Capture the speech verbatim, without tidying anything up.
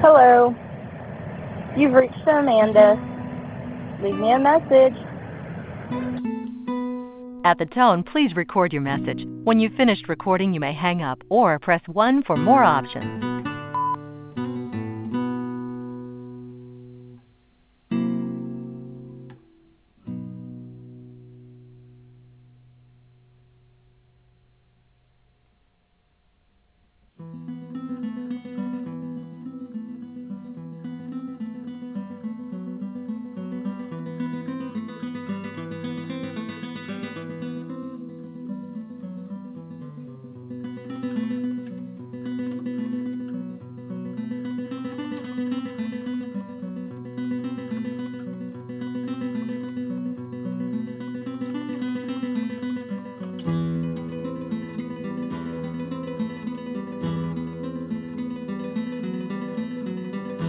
Hello, you've reached Amanda. Leave me a message. At the tone, please record your message. When you've finished recording, you may hang up or press one for more options.